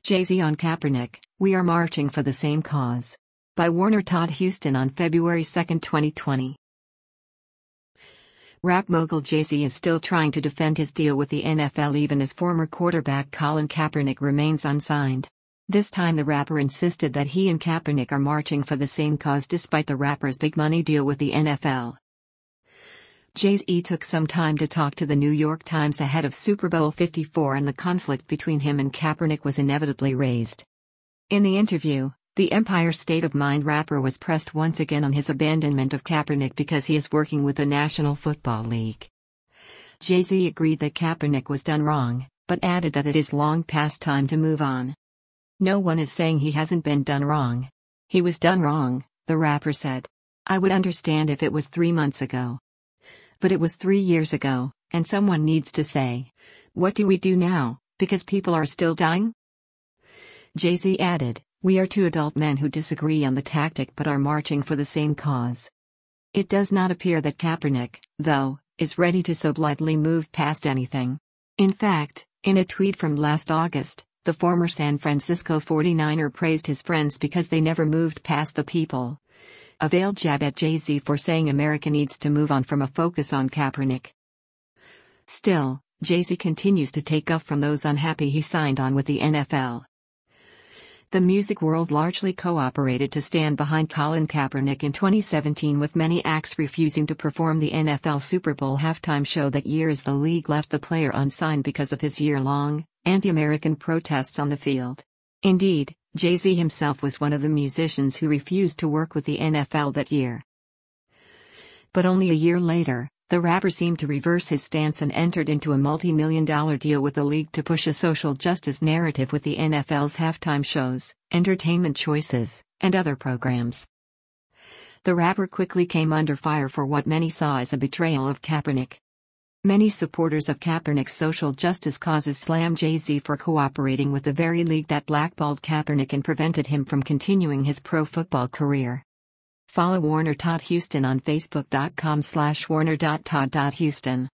Jay-Z on Kaepernick, "We are marching for the same cause." By Warner Todd Houston on February 2, 2020. Rap mogul Jay-Z is still trying to defend his deal with the NFL even as former quarterback Colin Kaepernick remains unsigned. This time the rapper insisted that he and Kaepernick are marching for the same cause despite the rapper's big money deal with the NFL. Jay-Z took some time to talk to the New York Times ahead of Super Bowl 54 and the conflict between him and Kaepernick was inevitably raised. In the interview, the Empire State of Mind rapper was pressed once again on his abandonment of Kaepernick because he is working with the National Football League. Jay-Z agreed that Kaepernick was done wrong, but added that it is long past time to move on. "No one is saying he hasn't been done wrong. He was done wrong," the rapper said. "I would understand if it was 3 months ago. But it was 3 years ago, and someone needs to say, what do we do now, because people are still dying?" Jay-Z added, "We are two adult men who disagree on the tactic but are marching for the same cause." It does not appear that Kaepernick, though, is ready to so blithely move past anything. In fact, in a tweet from last August, the former San Francisco 49er praised his friends because they never moved past the people. A veiled jab at Jay-Z for saying America needs to move on from a focus on Kaepernick. Still, Jay-Z continues to take guff from those unhappy he signed on with the NFL. The music world largely cooperated to stand behind Colin Kaepernick in 2017 with many acts refusing to perform the NFL Super Bowl halftime show that year as the league left the player unsigned because of his year-long, anti-American protests on the field. Indeed, Jay-Z himself was one of the musicians who refused to work with the NFL that year. But only a year later, the rapper seemed to reverse his stance and entered into a multi-million-dollar deal with the league to push a social justice narrative with the NFL's halftime shows, entertainment choices, and other programs. The rapper quickly came under fire for what many saw as a betrayal of Kaepernick. Many supporters of Kaepernick's social justice causes slam Jay-Z for cooperating with the very league that blackballed Kaepernick and prevented him from continuing his pro football career. Follow Warner Todd Houston on Facebook.com/warner.todd.houston.